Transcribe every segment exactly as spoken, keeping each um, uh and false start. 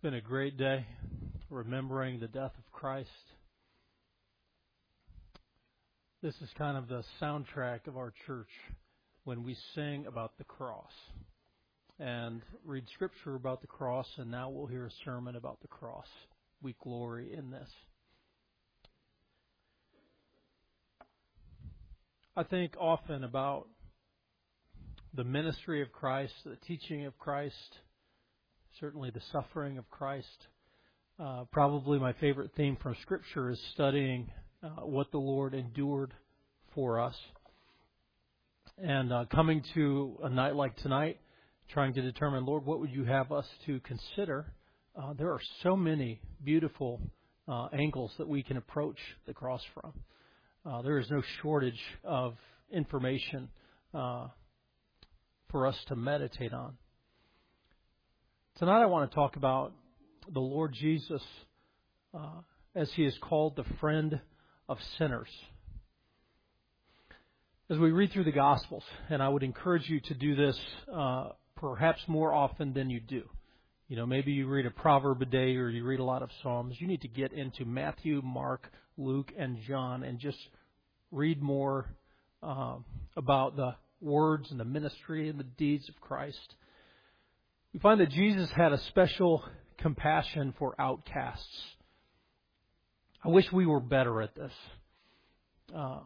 been a great day remembering the death of Christ. This is kind of the soundtrack of our church when we sing about the cross and read scripture about the cross, and now we'll hear a sermon about the cross. We glory in this. I think often about the ministry of Christ, the teaching of Christ, certainly the suffering of Christ. Uh, probably my favorite theme from Scripture is studying uh, what the Lord endured for us. And uh, coming to a night like tonight, trying to determine, Lord, what would you have us to consider? Uh, there are so many beautiful uh, angles that we can approach the cross from. Uh, there is no shortage of information uh, for us to meditate on. Tonight I want to talk about the Lord Jesus uh, as He is called the friend of sinners. As we read through the Gospels, and I would encourage you to do this uh, perhaps more often than you do. You know, maybe you read a proverb a day or you read a lot of Psalms. You need to get into Matthew, Mark, Luke, and John and just read more um, about the words and the ministry and the deeds of Christ. We find that Jesus had a special compassion for outcasts. I wish we were better at this. Uh,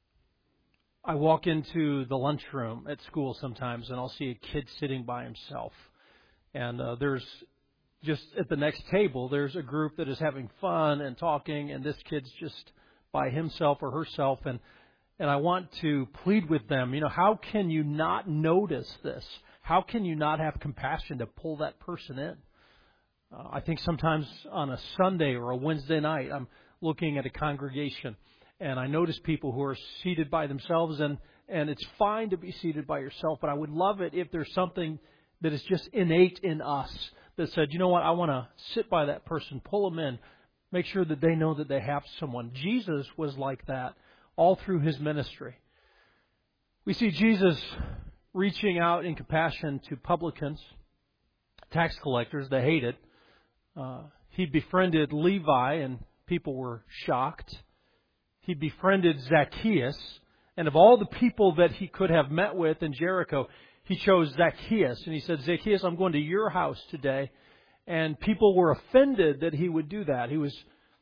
I walk into the lunchroom at school sometimes and I'll see a kid sitting by himself. And uh, there's just at the next table, there's a group that is having fun and talking, and this kid's just by himself or herself. And, and I want to plead with them, you know, how can you not notice this? How can you not have compassion to pull that person in? Uh, I think sometimes on a Sunday or a Wednesday night, I'm looking at a congregation and I notice people who are seated by themselves, and, and it's fine to be seated by yourself, but I would love it if there's something that is just innate in us that said, you know what, I want to sit by that person, pull them in, make sure that they know that they have someone. Jesus was like that all through His ministry. We see Jesus reaching out in compassion to publicans, tax collectors. They hated. Uh, he befriended Levi, and people were shocked. He befriended Zacchaeus, and of all the people that he could have met with in Jericho, he chose Zacchaeus, and he said, Zacchaeus, I'm going to your house today. And people were offended that he would do that. He was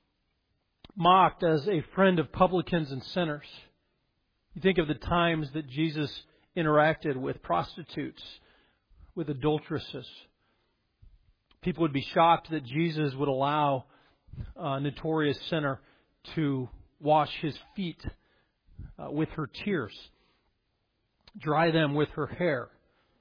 mocked as a friend of publicans and sinners. You think of the times that Jesus interacted with prostitutes, with adulteresses. People would be shocked that Jesus would allow a notorious sinner to wash his feet uh, with her tears, dry them with her hair.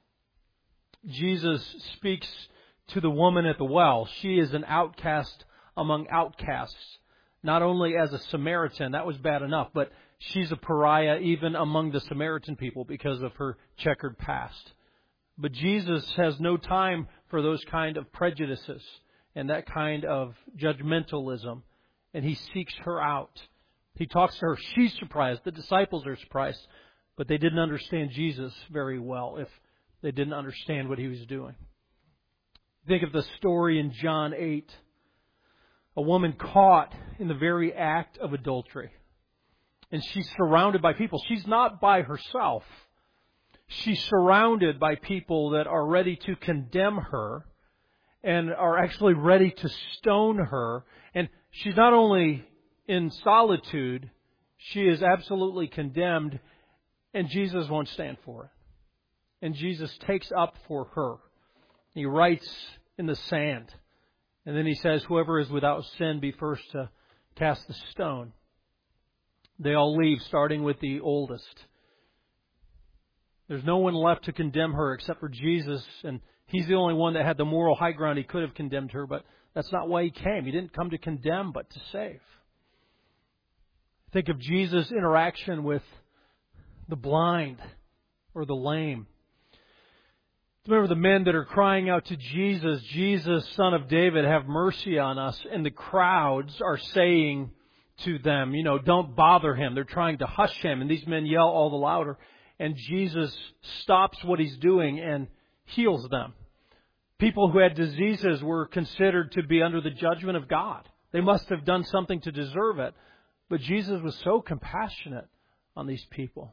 Jesus speaks to the woman at the well. She is an outcast among outcasts, not only as a Samaritan, that was bad enough, but she's a pariah even among the Samaritan people because of her checkered past. But Jesus has no time for those kind of prejudices and that kind of judgmentalism, and He seeks her out. He talks to her. She's surprised. The disciples are surprised, but they didn't understand Jesus very well if they didn't understand what He was doing. Think of the story in John eight. A woman caught in the very act of adultery. And she's surrounded by people. She's not by herself. She's surrounded by people that are ready to condemn her and are actually ready to stone her. And she's not only in solitude, she is absolutely condemned, and Jesus won't stand for it. And Jesus takes up for her. He writes in the sand. And then He says, whoever is without sin be first to cast the stone. They all leave, starting with the oldest. There's no one left to condemn her except for Jesus, and He's the only one that had the moral high ground. He could have condemned her, but that's not why He came. He didn't come to condemn, but to save. Think of Jesus' interaction with the blind or the lame. Remember the men that are crying out to Jesus, Jesus, Son of David, have mercy on us. And the crowds are saying to them, you know, don't bother Him. They're trying to hush Him. And these men yell all the louder. And Jesus stops what He's doing and heals them. People who had diseases were considered to be under the judgment of God. They must have done something to deserve it. But Jesus was so compassionate on these people.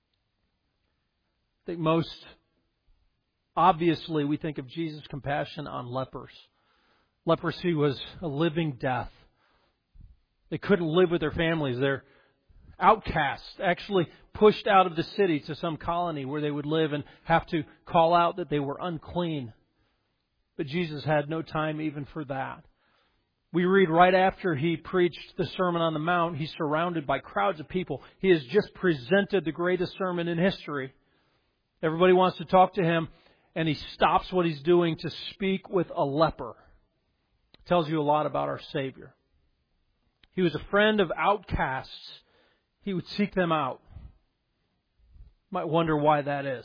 I think most obviously we think of Jesus' compassion on lepers. Leprosy was a living death. They couldn't live with their families. They're outcasts, actually pushed out of the city to some colony where they would live and have to call out that they were unclean. But Jesus had no time even for that. We read right after He preached the Sermon on the Mount, He's surrounded by crowds of people. He has just presented the greatest sermon in history. Everybody wants to talk to Him, and He stops what He's doing to speak with a leper. It tells you a lot about our Savior. He was a friend of outcasts. He would seek them out. Might wonder why that is.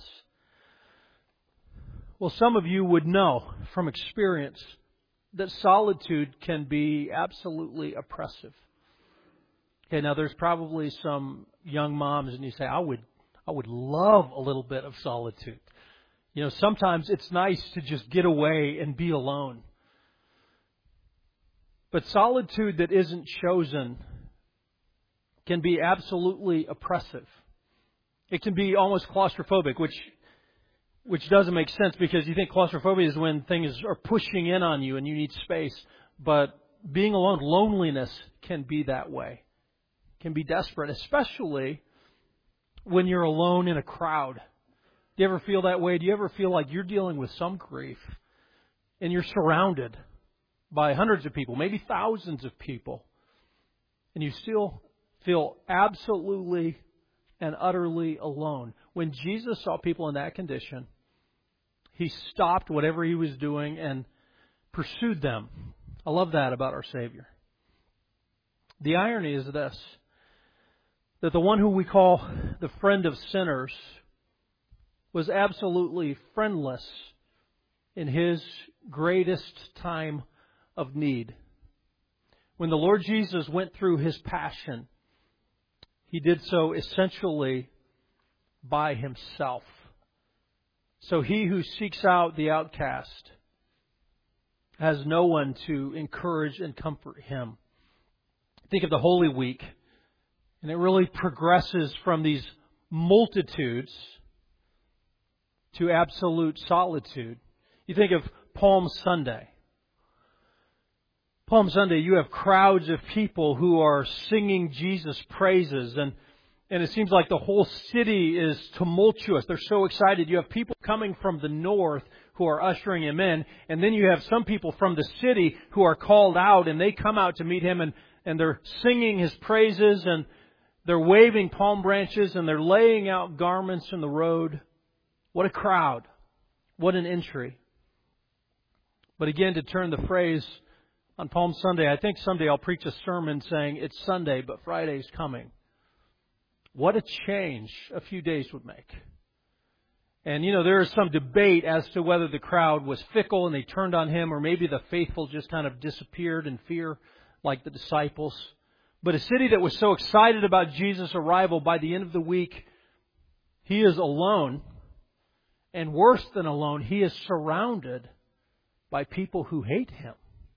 Well, some of you would know from experience that solitude can be absolutely oppressive. Okay, now there's probably some young moms, and you say, I would, I would love a little bit of solitude. You know, sometimes it's nice to just get away and be alone. But solitude that isn't chosen can be absolutely oppressive. It can be almost claustrophobic, which which doesn't make sense because you think claustrophobia is when things are pushing in on you and you need space. But being alone, loneliness can be that way. It can be desperate, especially when you're alone in a crowd. Do you ever feel that way? Do you ever feel like you're dealing with some grief and you're surrounded by hundreds of people, maybe thousands of people, and you still feel absolutely and utterly alone? When Jesus saw people in that condition, He stopped whatever He was doing and pursued them. I love that about our Savior. The irony is this, that the one who we call the friend of sinners was absolutely friendless in His greatest time of need. When the Lord Jesus went through His passion, He did so essentially by Himself. So he who seeks out the outcast has no one to encourage and comfort him. Think of the Holy Week, and it really progresses from these multitudes to absolute solitude. You think of Palm Sunday. Palm Sunday, you have crowds of people who are singing Jesus' praises, and And it seems like the whole city is tumultuous. They're so excited. You have people coming from the north who are ushering Him in. And then you have some people from the city who are called out, and they come out to meet Him, and, and they're singing His praises, and they're waving palm branches, and they're laying out garments in the road. What a crowd. What an entry. But again, to turn the phrase on Palm Sunday, I think someday I'll preach a sermon saying it's Sunday, but Friday's coming. What a change a few days would make. And, you know, there is some debate as to whether the crowd was fickle and they turned on Him, or maybe the faithful just kind of disappeared in fear like the disciples. But a city that was so excited about Jesus' arrival, by the end of the week, He is alone. And worse than alone, He is surrounded by people who hate Him.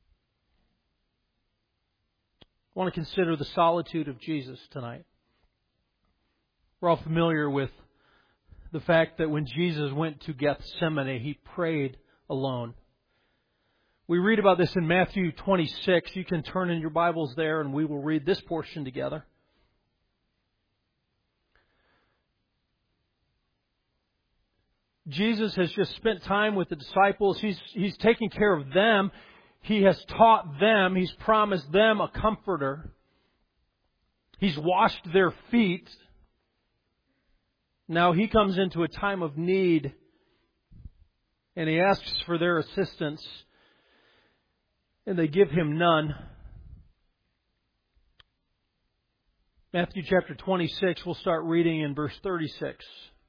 I want to consider the solitude of Jesus tonight. We're all familiar with the fact that when Jesus went to Gethsemane, He prayed alone. We read about this in Matthew twenty-six. You can turn in your Bibles there and we will read this portion together. Jesus has just spent time with the disciples. He's, he's taking care of them. He has taught them. He's promised them a comforter. He's washed their feet. Now He comes into a time of need, and He asks for their assistance, and they give Him none. Matthew chapter twenty-six, we'll start reading in verse thirty-six.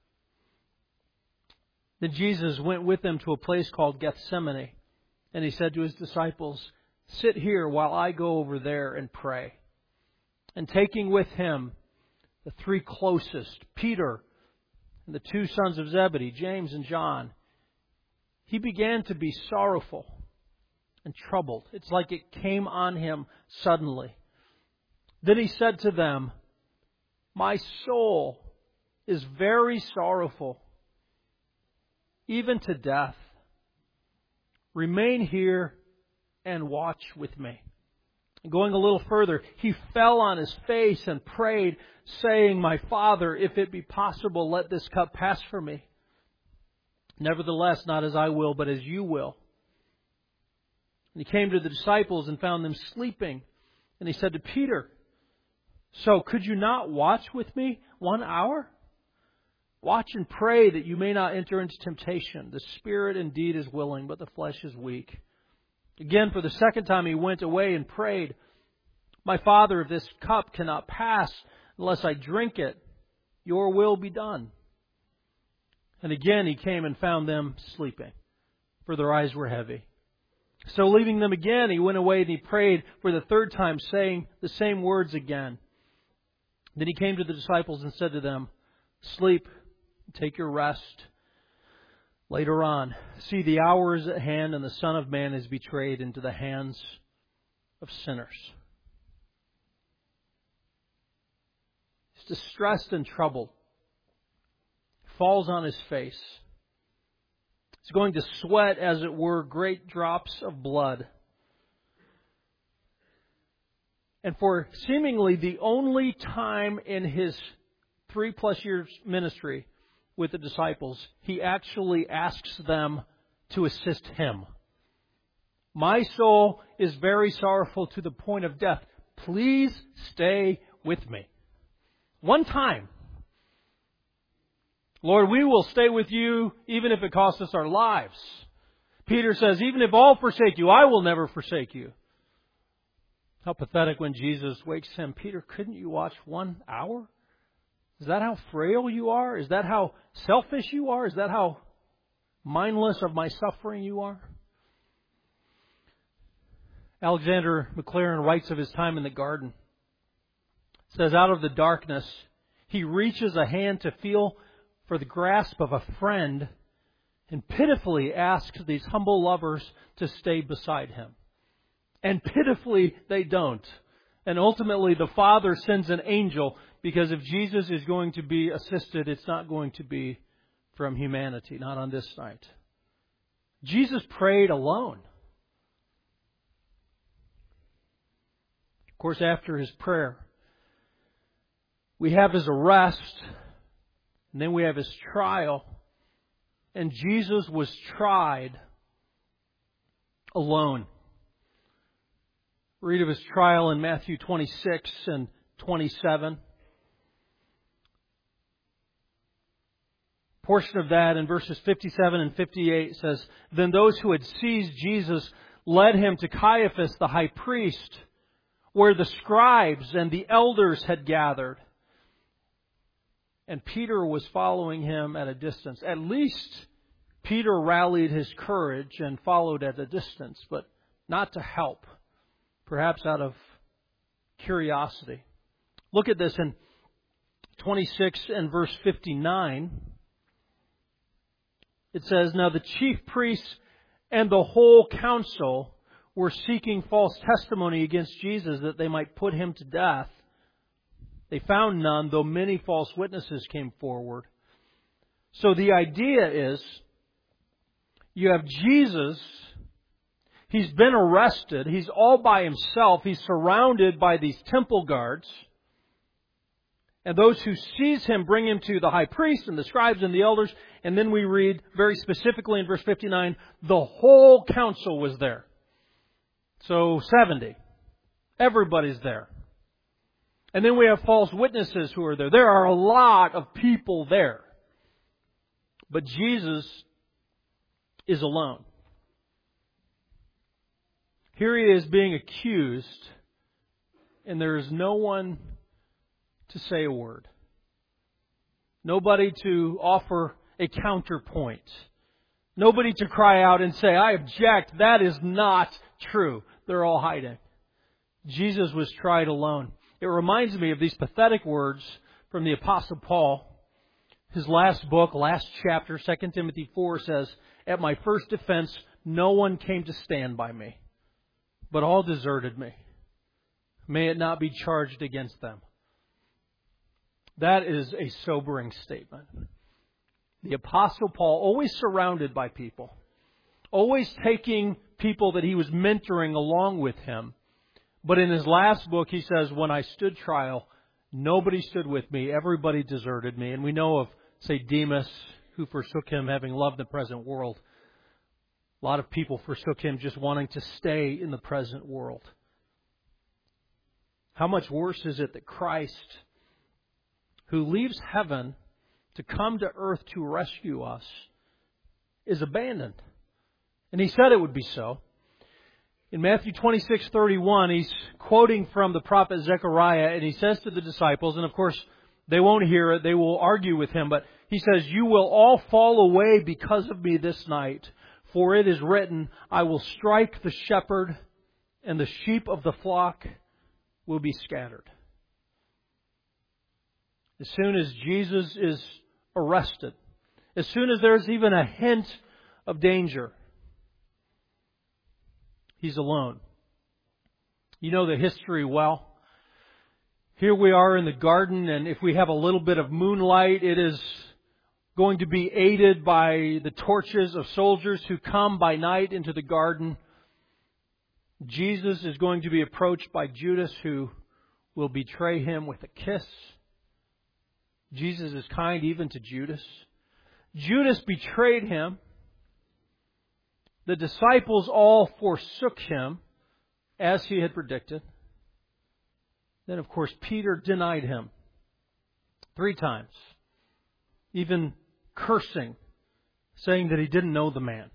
Then Jesus went with them to a place called Gethsemane, and He said to His disciples, "Sit here while I go over there and pray." And taking with Him the three closest, Peter and the two sons of Zebedee, James and John, he began to be sorrowful and troubled. It's like it came on him suddenly. Then he said to them, "My soul is very sorrowful, even to death. Remain here and watch with me." Going a little further, he fell on his face and prayed, saying, "My Father, if it be possible, let this cup pass from me. Nevertheless, not as I will, but as you will." And he came to the disciples and found them sleeping. And he said to Peter, "So could you not watch with me one hour? Watch and pray that you may not enter into temptation. The spirit indeed is willing, but the flesh is weak." Again, for the second time, he went away and prayed, "My Father, if this cup cannot pass unless I drink it, your will be done." And again, he came and found them sleeping, for their eyes were heavy. So leaving them again, he went away and he prayed for the third time, saying the same words again. Then he came to the disciples and said to them, "Sleep, take your rest. Later on, see, the hour is at hand, and the Son of Man is betrayed into the hands of sinners." He's distressed and troubled. He falls on his face. He's going to sweat, as it were, great drops of blood. And for seemingly the only time in his three plus years ministry with the disciples, he actually asks them to assist him. "My soul is very sorrowful to the point of death. Please stay with me." One time. "Lord, we will stay with you even if it costs us our lives." Peter says, "Even if all forsake you, I will never forsake you." How pathetic when Jesus wakes him. "Peter, couldn't you watch one hour? Is that how frail you are? Is that how selfish you are? Is that how mindless of my suffering you are?" Alexander Maclaren writes of his time in the garden. It says, "Out of the darkness, he reaches a hand to feel for the grasp of a friend and pitifully asks these humble lovers to stay beside him. And pitifully they don't. And ultimately the Father sends an angel, because if Jesus is going to be assisted, it's not going to be from humanity, not on this night. Jesus prayed alone. Of course, after his prayer, we have his arrest, and then we have his trial. And Jesus was tried alone. Read of his trial in Matthew twenty-six and twenty-seven. Portion of that in verses fifty-seven and fifty-eight says, "Then those who had seized Jesus led him to Caiaphas the high priest, where the scribes and the elders had gathered. And Peter was following him at a distance." At least Peter rallied his courage and followed at a distance, but not to help. Perhaps out of curiosity. Look at this in twenty-six and verse fifty-nine. It says, "Now the chief priests and the whole council were seeking false testimony against Jesus, that they might put him to death. They found none, though many false witnesses came forward." So the idea is, you have Jesus. He's been arrested. He's all by himself. He's surrounded by these temple guards. And those who seize him bring him to the high priest and the scribes and the elders. And then we read very specifically in verse fifty-nine, the whole council was there. So seventy. Everybody's there. And then we have false witnesses who are there. There are a lot of people there. But Jesus is alone. Here he is being accused, and there is no one to say a word. Nobody to offer a counterpoint. Nobody to cry out and say, "I object, that is not true." They're all hiding. Jesus was tried alone. It reminds me of these pathetic words from the Apostle Paul. his last book, last chapter, Second Timothy four says, "At my first defense, no one came to stand by me, but all deserted me. May it not be charged against them." That is a sobering statement. The Apostle Paul, always surrounded by people, always taking people that he was mentoring along with him. But in his last book, he says, when I stood trial, nobody stood with me. Everybody deserted me. And we know of, say, Demas, who forsook him, having loved the present world. A lot of people forsook him just wanting to stay in the present world. How much worse is it that Christ, who leaves heaven to come to earth to rescue us, is abandoned? And he said it would be so. In Matthew twenty-six thirty-one, he's quoting from the prophet Zechariah, and he says to the disciples, and of course they won't hear it, they will argue with him, but he says, "You will all fall away because of me this night, for it is written, I will strike the shepherd, and the sheep of the flock will be scattered." As soon as Jesus is arrested, as soon as there's even a hint of danger, he's alone. You know the history well. Here we are in the garden, and if we have a little bit of moonlight, it is going to be aided by the torches of soldiers who come by night into the garden. Jesus is going to be approached by Judas, who will betray him with a kiss. Jesus is kind even to Judas. Judas betrayed him. The disciples all forsook him, as he had predicted. Then, of course, Peter denied him three times, even cursing, saying that he didn't know the man.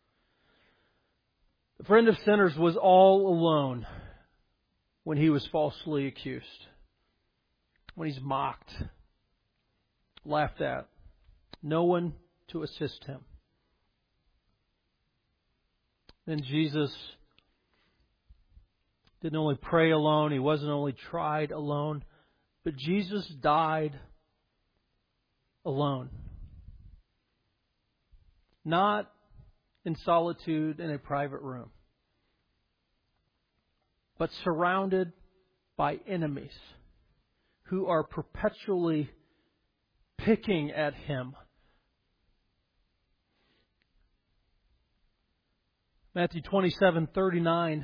The friend of sinners was all alone when he was falsely accused, when he's mocked, laughed at, no one to assist him. Then Jesus didn't only pray alone, He wasn't only tried alone, but Jesus died alone. Not in solitude in a private room, but surrounded by enemies who are perpetually picking at Him. Matthew twenty-seven thirty-nine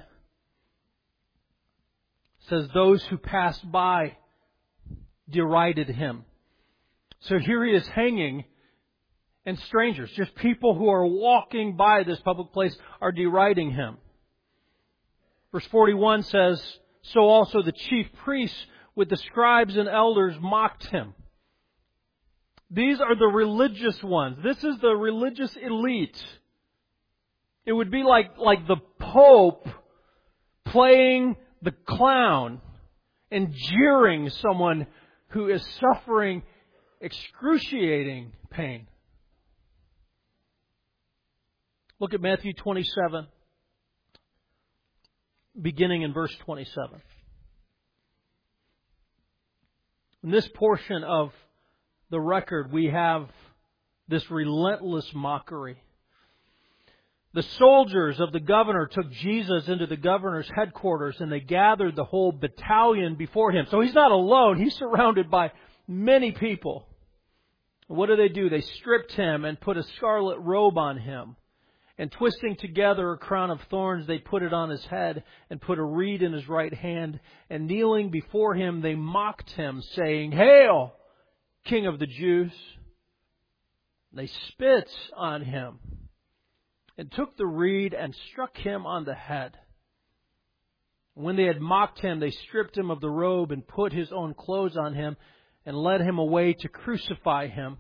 says, "Those who passed by derided Him." So here He is hanging, and strangers, just people who are walking by this public place, are deriding Him. Verse forty-one says, "So also the chief priests with the scribes and elders mocked Him." These are the religious ones. This is the religious elite. It would be like, like the Pope playing the clown and jeering someone who is suffering excruciating pain. Look at Matthew twenty-seven, beginning in verse twenty-seven. In this portion of the record, we have this relentless mockery. The soldiers of the governor took Jesus into the governor's headquarters, and they gathered the whole battalion before him. So he's not alone. He's surrounded by many people. What do they do? They stripped him and put a scarlet robe on him. And twisting together a crown of thorns, they put it on his head and put a reed in his right hand. And kneeling before him, they mocked him, saying, "Hail, King of the Jews!" They spit on him and took the reed and struck him on the head. When they had mocked him, they stripped him of the robe and put his own clothes on him and led him away to crucify him.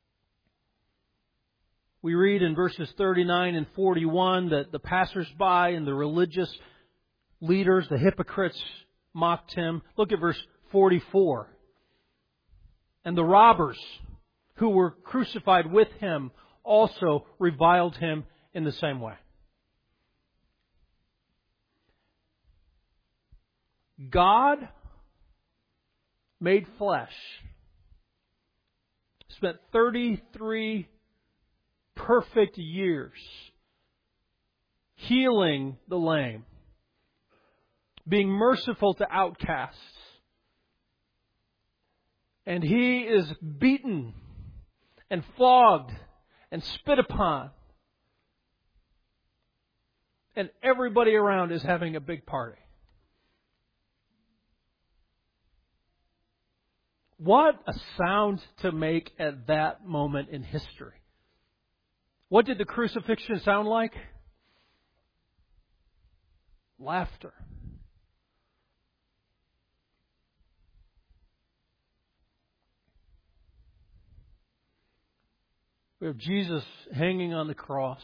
We read in verses thirty-nine and forty-one that the passers-by and the religious leaders, the hypocrites, mocked him. Look at verse forty-four. "And the robbers who were crucified with him also reviled him in the same way." God made flesh spent thirty-three perfect years healing the lame, being merciful to outcasts. And He is beaten and flogged and spit upon. And everybody around is having a big party. What a sound to make at that moment in history. What did the crucifixion sound like? Laughter. We have Jesus hanging on the cross.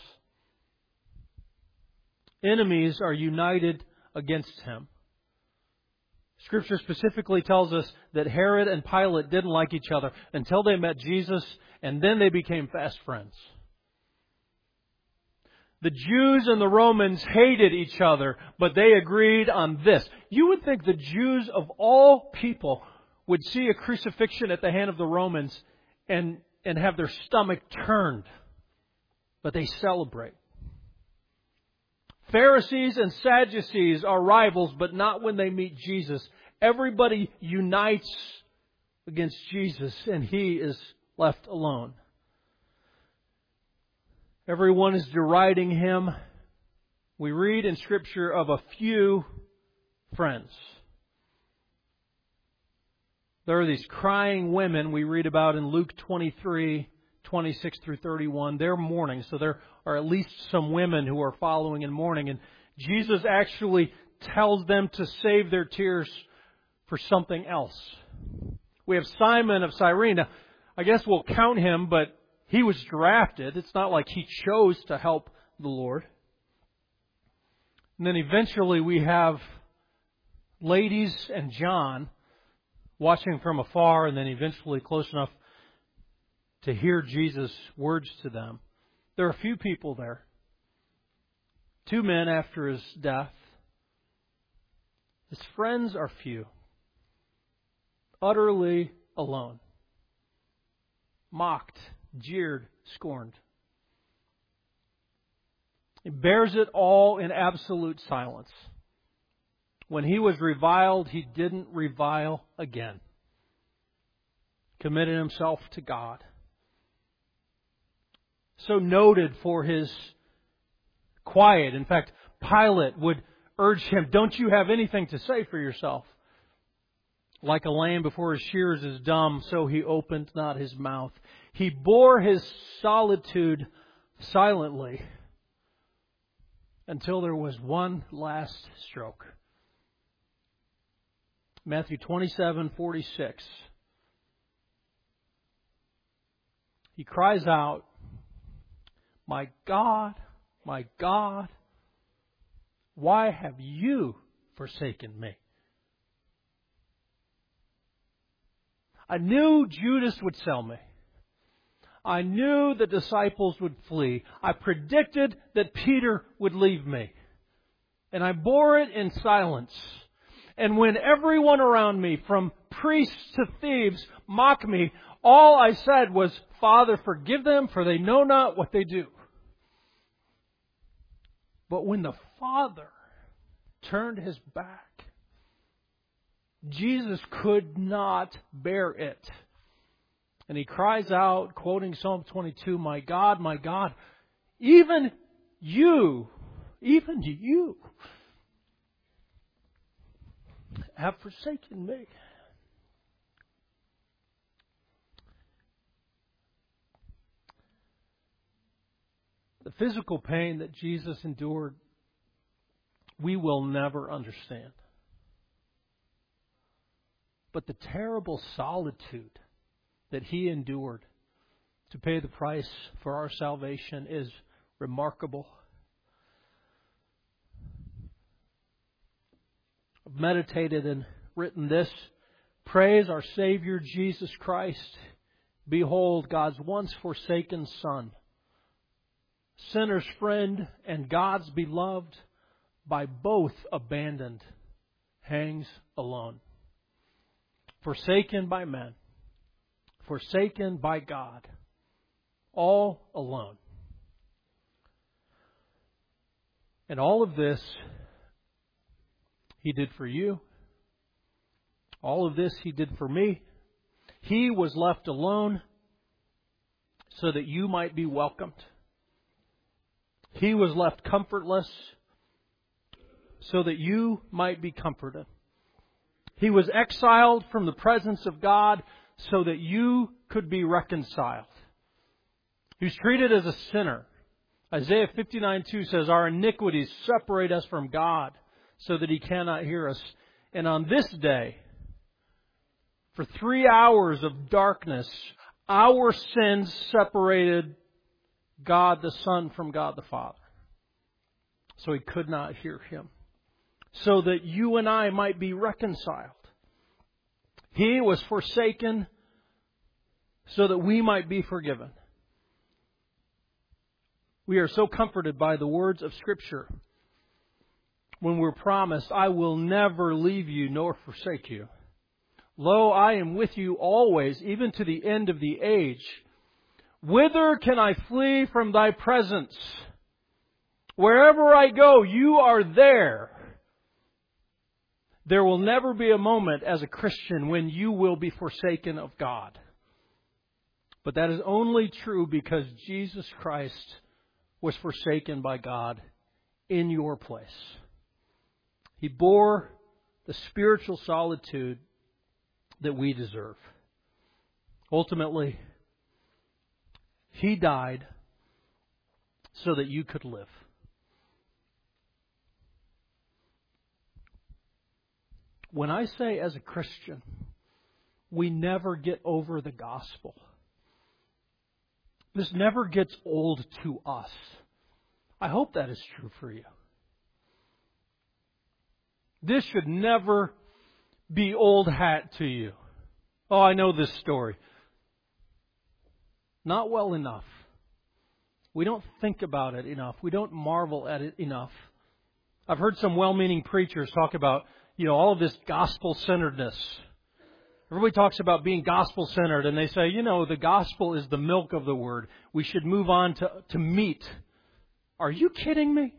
Enemies are united against Him. Scripture specifically tells us that Herod and Pilate didn't like each other until they met Jesus, and then they became fast friends. The Jews and the Romans hated each other, but they agreed on this. You would think the Jews of all people would see a crucifixion at the hand of the Romans and, and have their stomach turned. But they celebrate. Pharisees and Sadducees are rivals, but not when they meet Jesus. Everybody unites against Jesus, and He is left alone. Everyone is deriding Him. We read in Scripture of a few friends. There are these crying women we read about in Luke twenty-three, twenty-six through thirty-one. They're mourning, so there are at least some women who are following and mourning. And Jesus actually tells them to save their tears for something else. We have Simon of Cyrene. Now, I guess we'll count him, but he was drafted. It's not like he chose to help the Lord. And then eventually we have ladies and John watching from afar, and then eventually close enough to hear Jesus' words to them. There are a few people there. Two men after His death. His friends are few. Utterly alone. Mocked, jeered, scorned. He bears it all in absolute silence. When He was reviled, He didn't revile again. Committed Himself to God. So noted for His quiet. In fact, Pilate would urge Him, don't you have anything to say for yourself? Like a lamb before his shearers is dumb, so He opened not His mouth. He bore His solitude silently until there was one last stroke. Matthew twenty-seven forty-six. He cries out, "My God, my God, why have You forsaken Me?" I knew Judas would sell me. I knew the disciples would flee. I predicted that Peter would leave me. And I bore it in silence. And when everyone around me, from priests to thieves, mocked me, all I said was, "Father, forgive them, for they know not what they do." But when the Father turned His back, Jesus could not bear it. And He cries out, quoting Psalm twenty-two, "My God, my God, even You, even You have forsaken Me." The physical pain that Jesus endured, we will never understand. But the terrible solitude that He endured to pay the price for our salvation is remarkable. I've meditated and written this: praise our Savior Jesus Christ. Behold, God's once forsaken Son, sinner's friend and God's beloved, by both abandoned, hangs alone. Forsaken by men, forsaken by God, all alone. And all of this He did for you. All of this He did for me. He was left alone so that you might be welcomed. He was left comfortless so that you might be comforted. He was exiled from the presence of God so that you could be reconciled. He was treated as a sinner. Isaiah fifty-nine two says, our iniquities separate us from God so that He cannot hear us. And on this day, for three hours of darkness, our sins separated God the Son from God the Father. So He could not hear Him. So that you and I might be reconciled. He was forsaken so that we might be forgiven. We are so comforted by the words of Scripture when we're promised, I will never leave you nor forsake you. Lo, I am with you always, even to the end of the age. Whither can I flee from Thy presence? Wherever I go, You are there. There will never be a moment as a Christian when you will be forsaken of God. But that is only true because Jesus Christ was forsaken by God in your place. He bore the spiritual solitude that we deserve. Ultimately, He died so that you could live. When I say as a Christian, we never get over the gospel. This never gets old to us. I hope that is true for you. This should never be old hat to you. Oh, I know this story. Not well enough. We don't think about it enough. We don't marvel at it enough. I've heard some well-meaning preachers talk about, you know, all of this gospel-centeredness. Everybody talks about being gospel-centered, and they say, you know, the gospel is the milk of the word. We should move on to, to meat. Are you kidding me?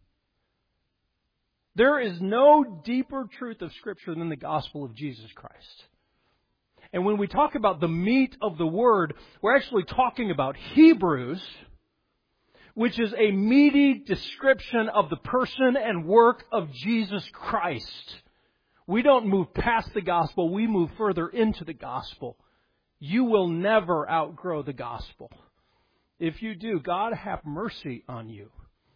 There is no deeper truth of Scripture than the gospel of Jesus Christ. And when we talk about the meat of the word, we're actually talking about Hebrews, which is a meaty description of the person and work of Jesus Christ. We don't move past the gospel, we move further into the gospel. You will never outgrow the gospel. If you do, God have mercy on you.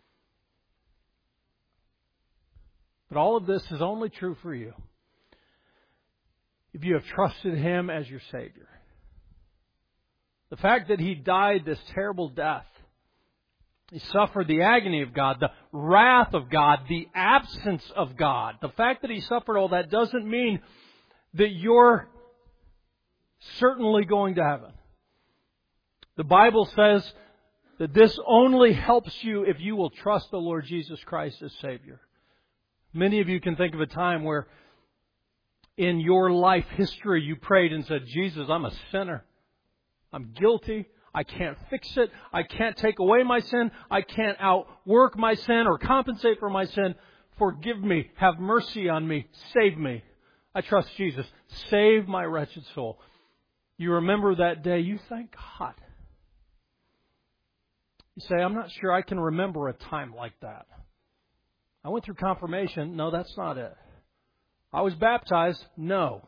But all of this is only true for you if you have trusted Him as your Savior. The fact that He died this terrible death, He suffered the agony of God, the wrath of God, the absence of God. The fact that He suffered all that doesn't mean that you're certainly going to heaven. The Bible says that this only helps you if you will trust the Lord Jesus Christ as Savior. Many of you can think of a time where in your life history you prayed and said, Jesus, I'm a sinner. I'm guilty. I can't fix it. I can't take away my sin. I can't outwork my sin or compensate for my sin. Forgive me. Have mercy on me. Save me. I trust Jesus. Save my wretched soul. You remember that day. You thank God. You say, I'm not sure I can remember a time like that. I went through confirmation. No, that's not it. I was baptized. No.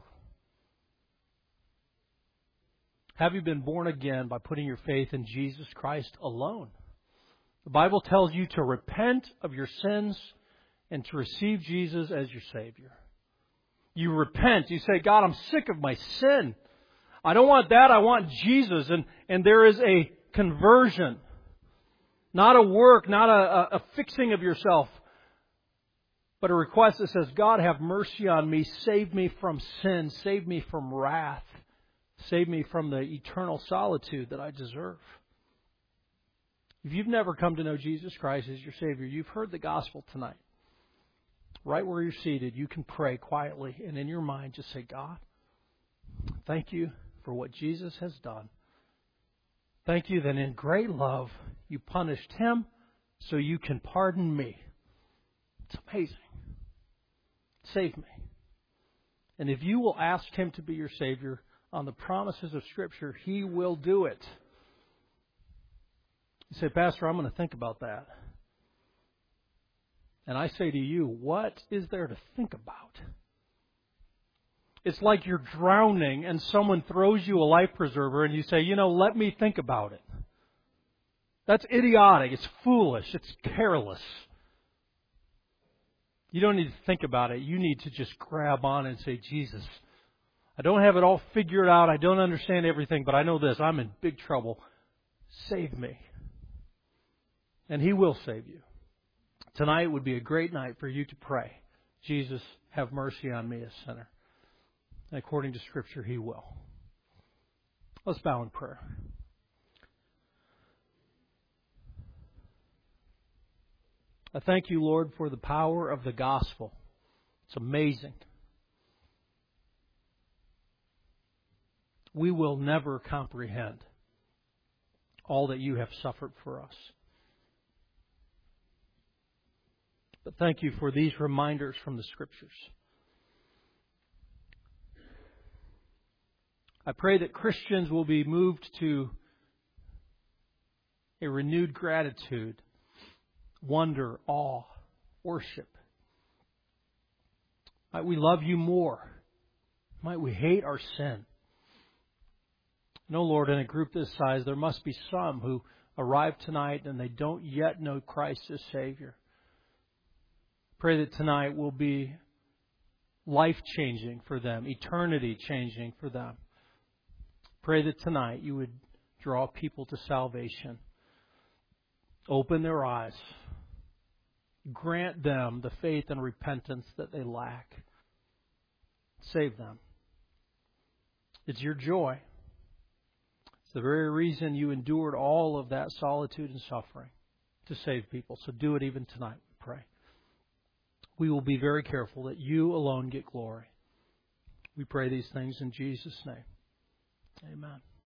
Have you been born again by putting your faith in Jesus Christ alone? The Bible tells you to repent of your sins and to receive Jesus as your Savior. You repent. You say, God, I'm sick of my sin. I don't want that. I want Jesus. And, and there is a conversion. Not a work, not a, a fixing of yourself. But a request that says, God, have mercy on me. Save me from sin. Save me from wrath. Save me from the eternal solitude that I deserve. If you've never come to know Jesus Christ as your Savior, you've heard the gospel tonight. Right where you're seated, you can pray quietly and in your mind just say, God, thank you for what Jesus has done. Thank you that in great love you punished Him so you can pardon me. It's amazing. Save me. And if you will ask Him to be your Savior on the promises of Scripture, He will do it. You say, Pastor, I'm going to think about that. And I say to you, what is there to think about? It's like you're drowning and someone throws you a life preserver and you say, you know, let me think about it. That's idiotic. It's foolish. It's careless. You don't need to think about it. You need to just grab on and say, Jesus, I don't have it all figured out. I don't understand everything, but I know this. I'm in big trouble. Save me. And He will save you. Tonight would be a great night for you to pray. Jesus, have mercy on me, a sinner. And according to Scripture, He will. Let's bow in prayer. I thank you, Lord, for the power of the gospel. It's amazing. We will never comprehend all that you have suffered for us. But thank you for these reminders from the Scriptures. I pray that Christians will be moved to a renewed gratitude, wonder, awe, worship. Might we love you more. Might we hate our sin. No, Lord, in a group this size, there must be some who arrive tonight and they don't yet know Christ as Savior. Pray that tonight will be life-changing for them, eternity-changing for them. Pray that tonight you would draw people to salvation. Open their eyes. Grant them the faith and repentance that they lack. Save them. It's your joy. It's the very reason you endured all of that solitude and suffering, to save people. So do it even tonight, we pray. We will be very careful that you alone get glory. We pray these things in Jesus' name. Amen.